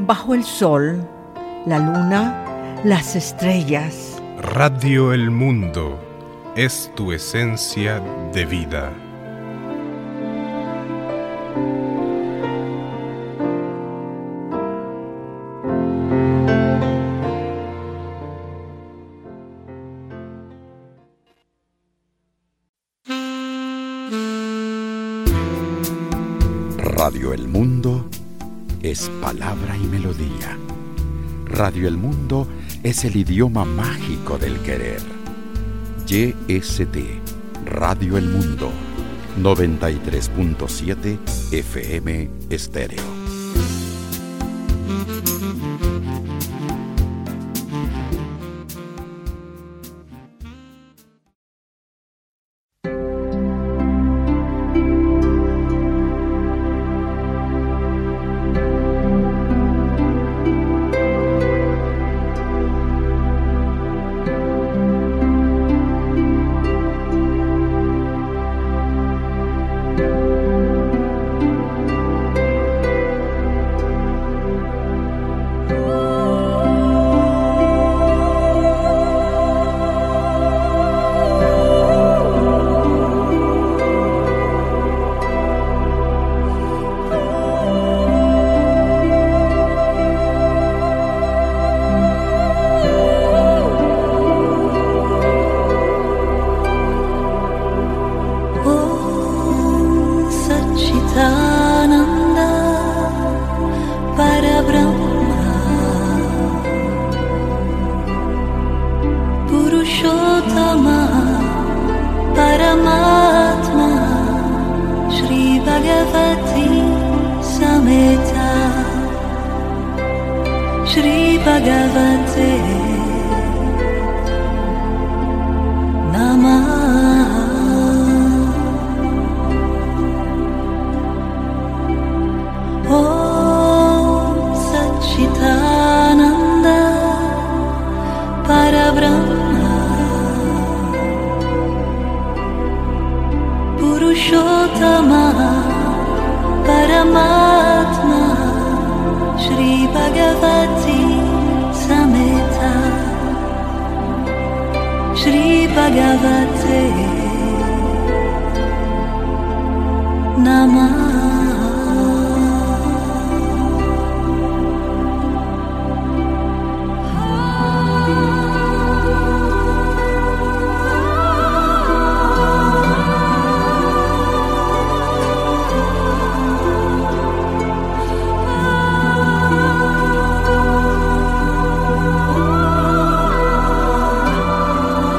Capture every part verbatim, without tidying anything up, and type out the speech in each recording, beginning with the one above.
bajo el sol, la luna, las estrellas. Radio El Mundo es tu esencia de vida. Radio El Mundo es palabra y melodía. Radio El Mundo es el idioma mágico del querer. Y S T, Radio El Mundo, noventa y tres punto siete F M Estéreo.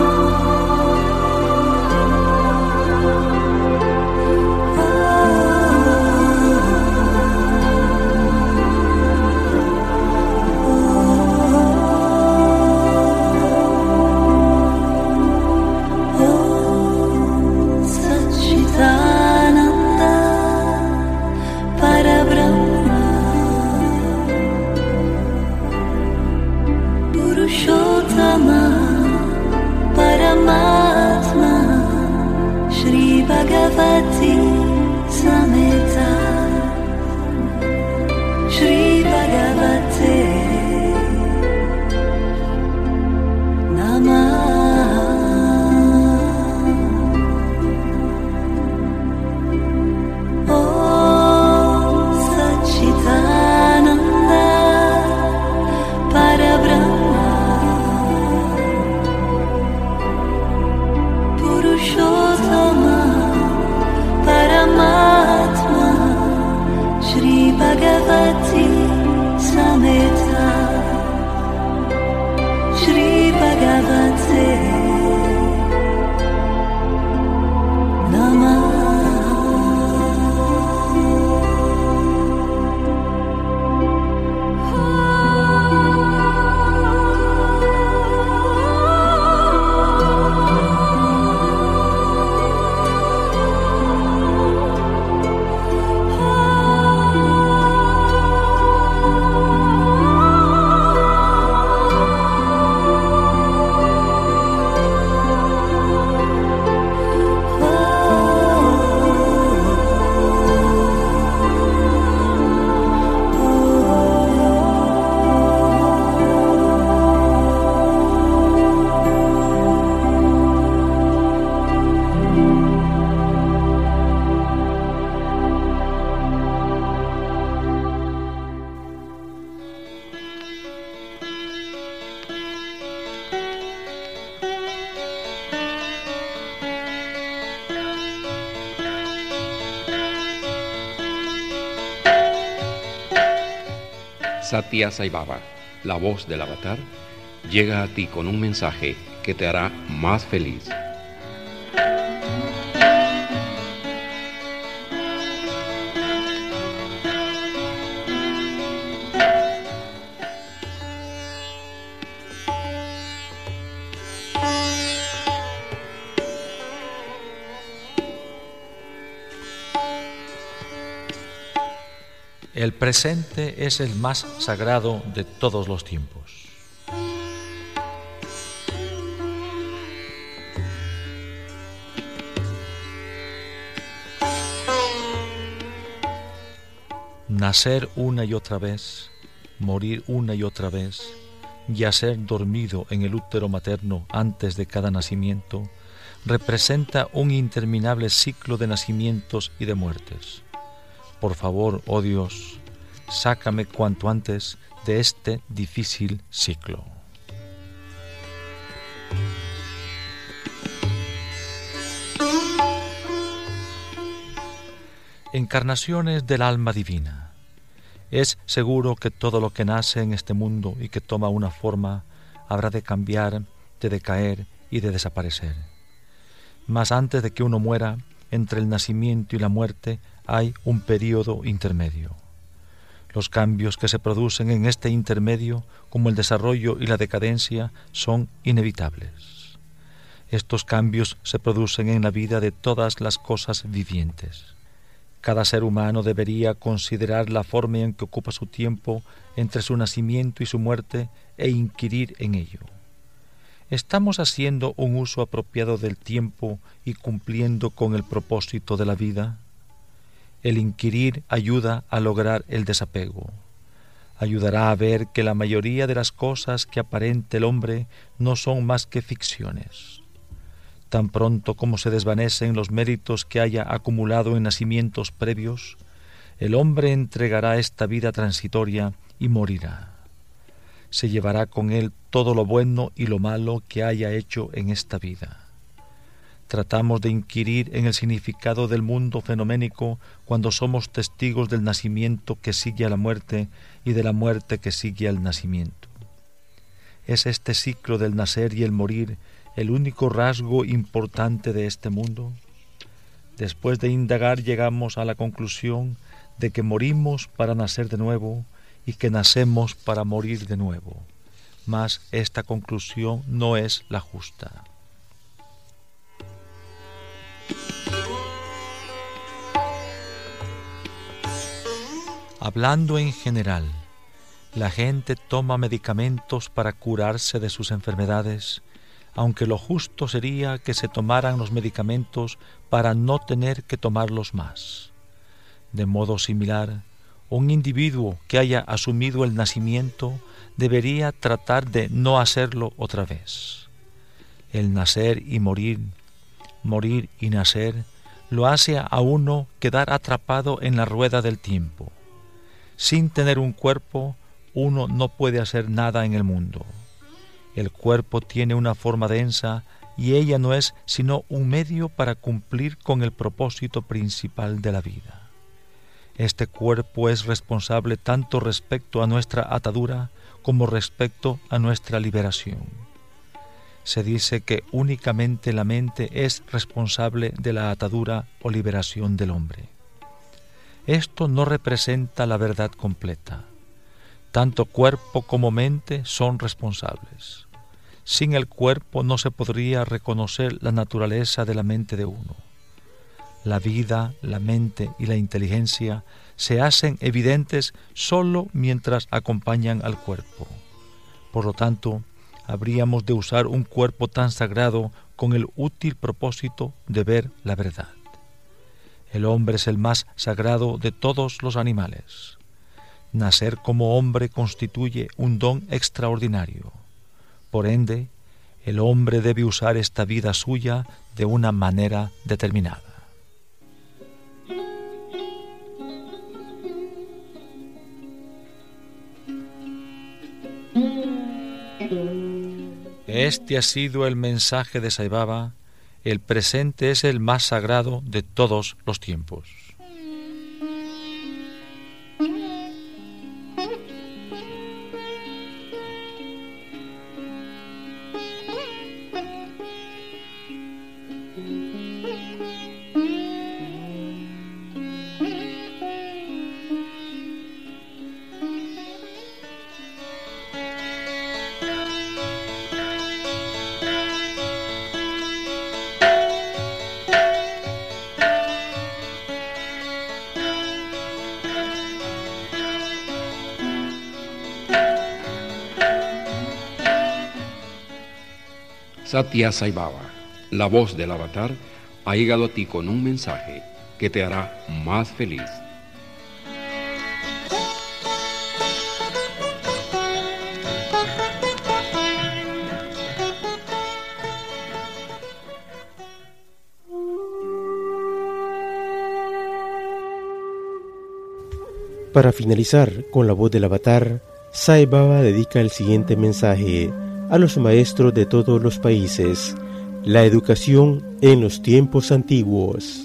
Oh Satya Sai Baba, la voz del avatar, llega a ti con un mensaje que te hará más feliz. El presente es el más sagrado de todos los tiempos. Nacer una y otra vez, morir una y otra vez, yacer dormido en el útero materno antes de cada nacimiento, representa un interminable ciclo de nacimientos y de muertes. Por favor, oh Dios, sácame cuanto antes de este difícil ciclo. Encarnaciones del alma divina. Es seguro que todo lo que nace en este mundo y que toma una forma habrá de cambiar, de decaer y de desaparecer. Mas antes de que uno muera, entre el nacimiento y la muerte hay un período intermedio. Los cambios que se producen en este intermedio, como el desarrollo y la decadencia, son inevitables. Estos cambios se producen en la vida de todas las cosas vivientes. Cada ser humano debería considerar la forma en que ocupa su tiempo entre su nacimiento y su muerte e inquirir en ello. ¿Estamos haciendo un uso apropiado del tiempo y cumpliendo con el propósito de la vida? El inquirir ayuda a lograr el desapego. Ayudará a ver que la mayoría de las cosas que aparenta el hombre no son más que ficciones. Tan pronto como se desvanecen los méritos que haya acumulado en nacimientos previos, el hombre entregará esta vida transitoria y morirá. Se llevará con él todo lo bueno y lo malo que haya hecho en esta vida. Tratamos de inquirir en el significado del mundo fenoménico cuando somos testigos del nacimiento que sigue a la muerte y de la muerte que sigue al nacimiento. ¿Es este ciclo del nacer y el morir el único rasgo importante de este mundo? Después de indagar llegamos a la conclusión de que morimos para nacer de nuevo y que nacemos para morir de nuevo. Mas esta conclusión no es la justa. Hablando en general, la gente toma medicamentos para curarse de sus enfermedades, aunque lo justo sería que se tomaran los medicamentos para no tener que tomarlos más. De modo similar, un individuo que haya asumido el nacimiento debería tratar de no hacerlo otra vez. El nacer y morir, morir y nacer, lo hace a uno quedar atrapado en la rueda del tiempo. Sin tener un cuerpo, uno no puede hacer nada en el mundo. El cuerpo tiene una forma densa y ella no es sino un medio para cumplir con el propósito principal de la vida. Este cuerpo es responsable tanto respecto a nuestra atadura como respecto a nuestra liberación. Se dice que únicamente la mente es responsable de la atadura o liberación del hombre. Esto no representa la verdad completa. Tanto cuerpo como mente son responsables. Sin el cuerpo no se podría reconocer la naturaleza de la mente de uno. La vida, la mente y la inteligencia se hacen evidentes solo mientras acompañan al cuerpo. Por lo tanto, habríamos de usar un cuerpo tan sagrado con el útil propósito de ver la verdad. El hombre es el más sagrado de todos los animales. Nacer como hombre constituye un don extraordinario. Por ende, el hombre debe usar esta vida suya de una manera determinada. Este ha sido el mensaje de Sai Baba. El presente es el más sagrado de todos los tiempos. Satya Sai Baba, la voz del avatar, ha llegado a ti con un mensaje que te hará más feliz. Para finalizar con la voz del avatar, Sai Baba dedica el siguiente mensaje a los maestros de todos los países: la educación en los tiempos antiguos.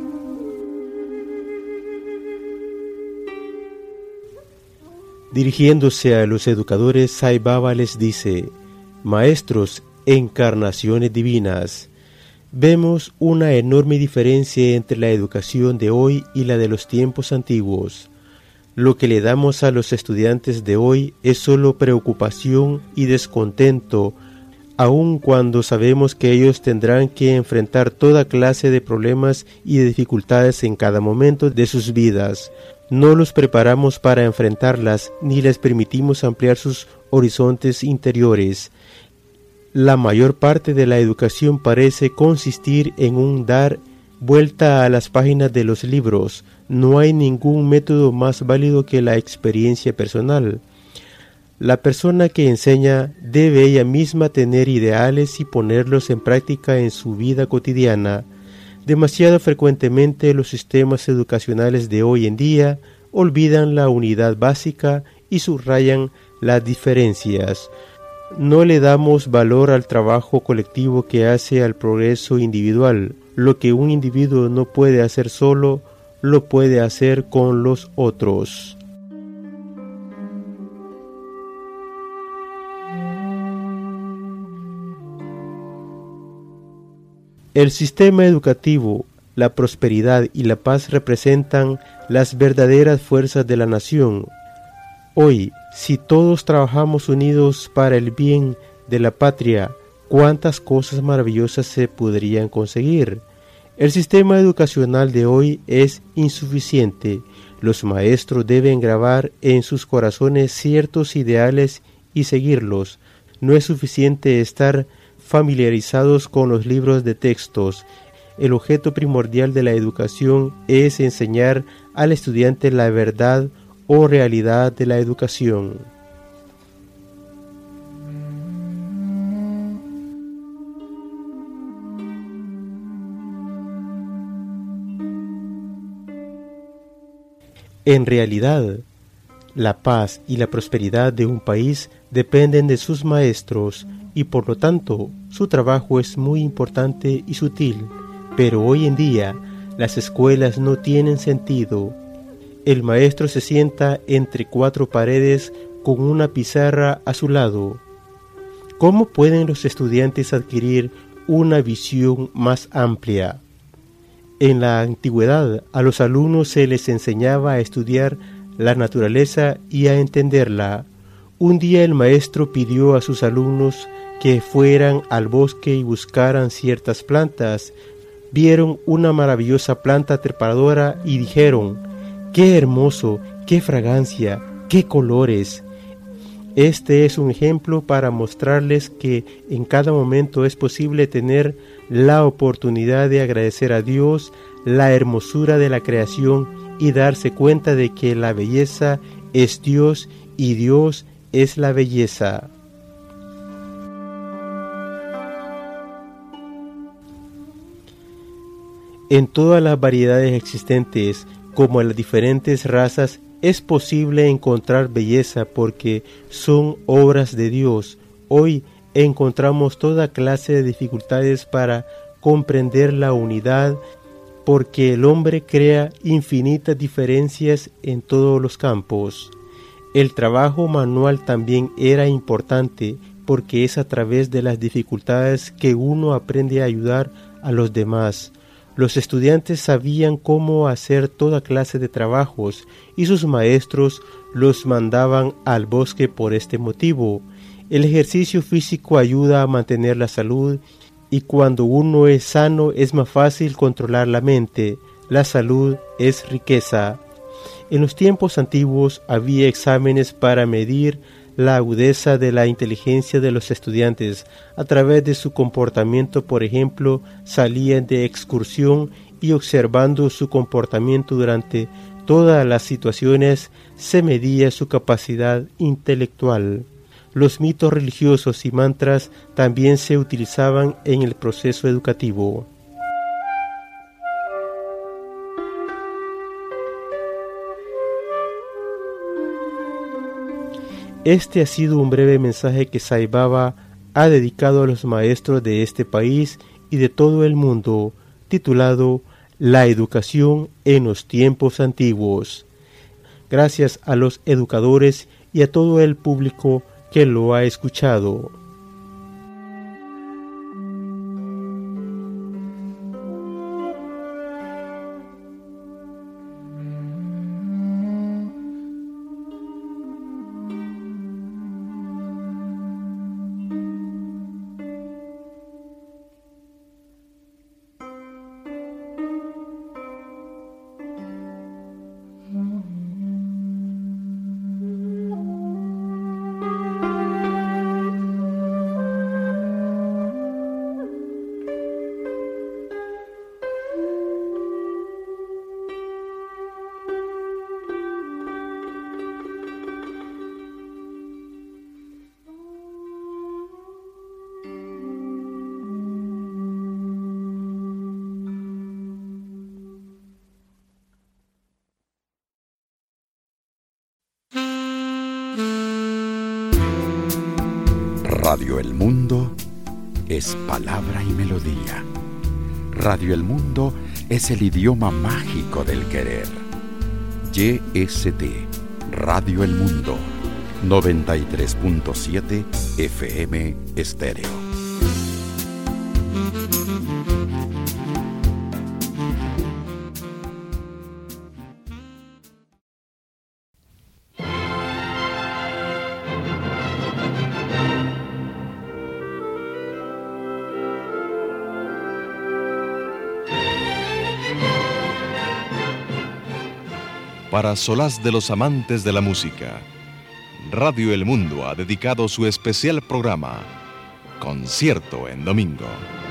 Dirigiéndose a los educadores, Sai Baba les dice: maestros, encarnaciones divinas, vemos una enorme diferencia entre la educación de hoy y la de los tiempos antiguos. Lo que le damos a los estudiantes de hoy es solo preocupación y descontento, aun cuando sabemos que ellos tendrán que enfrentar toda clase de problemas y de dificultades en cada momento de sus vidas. No los preparamos para enfrentarlas ni les permitimos ampliar sus horizontes interiores. La mayor parte de la educación parece consistir en un dar vuelta a las páginas de los libros. No hay ningún método más válido que la experiencia personal. La persona que enseña debe ella misma tener ideales y ponerlos en práctica en su vida cotidiana. Demasiado frecuentemente los sistemas educacionales de hoy en día olvidan la unidad básica y subrayan las diferencias. No le damos valor al trabajo colectivo que hace al progreso individual. Lo que un individuo no puede hacer solo, lo puede hacer con los otros. El sistema educativo, la prosperidad y la paz representan las verdaderas fuerzas de la nación. Hoy, si todos trabajamos unidos para el bien de la patria, ¿cuántas cosas maravillosas se podrían conseguir? El sistema educacional de hoy es insuficiente. Los maestros deben grabar en sus corazones ciertos ideales y seguirlos. No es suficiente estar familiarizados con los libros de textos. El objeto primordial de la educación es enseñar al estudiante la verdad o realidad de la educación. En realidad, la paz y la prosperidad de un país dependen de sus maestros y por lo tanto su trabajo es muy importante y sutil. Pero hoy en día las escuelas no tienen sentido. El maestro se sienta entre cuatro paredes con una pizarra a su lado. ¿Cómo pueden los estudiantes adquirir una visión más amplia? En la antigüedad, a los alumnos se les enseñaba a estudiar la naturaleza y a entenderla. Un día el maestro pidió a sus alumnos que fueran al bosque y buscaran ciertas plantas. Vieron una maravillosa planta trepadora y dijeron: ¡qué hermoso! ¡Qué fragancia! ¡Qué colores! Este es un ejemplo para mostrarles que en cada momento es posible tener la oportunidad de agradecer a Dios la hermosura de la creación y darse cuenta de que la belleza es Dios y Dios es la belleza. En todas las variedades existentes, como en las diferentes razas, es posible encontrar belleza porque son obras de Dios. Hoy encontramos toda clase de dificultades para comprender la unidad porque el hombre crea infinitas diferencias en todos los campos. El trabajo manual también era importante porque es a través de las dificultades que uno aprende a ayudar a los demás. Los estudiantes sabían cómo hacer toda clase de trabajos y sus maestros los mandaban al bosque por este motivo. El ejercicio físico ayuda a mantener la salud y cuando uno es sano es más fácil controlar la mente. La salud es riqueza. En los tiempos antiguos había exámenes para medir la agudeza de la inteligencia de los estudiantes. A través de su comportamiento, por ejemplo, salían de excursión y observando su comportamiento durante todas las situaciones se medía su capacidad intelectual. Los mitos religiosos y mantras también se utilizaban en el proceso educativo. Este ha sido un breve mensaje que Sai Baba ha dedicado a los maestros de este país y de todo el mundo, titulado La educación en los tiempos antiguos. Gracias a los educadores y a todo el público que lo ha escuchado. Radio El Mundo es palabra y melodía. Radio El Mundo es el idioma mágico del querer. Y S T, Radio El Mundo, noventa y tres punto siete F M Estéreo. Para solaz de los amantes de la música, Radio El Mundo ha dedicado su especial programa, Concierto en Domingo.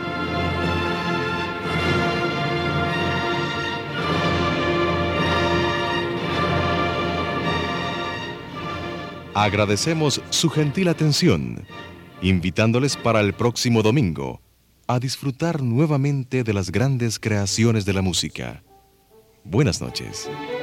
Agradecemos su gentil atención, invitándoles para el próximo domingo a disfrutar nuevamente de las grandes creaciones de la música. Buenas noches.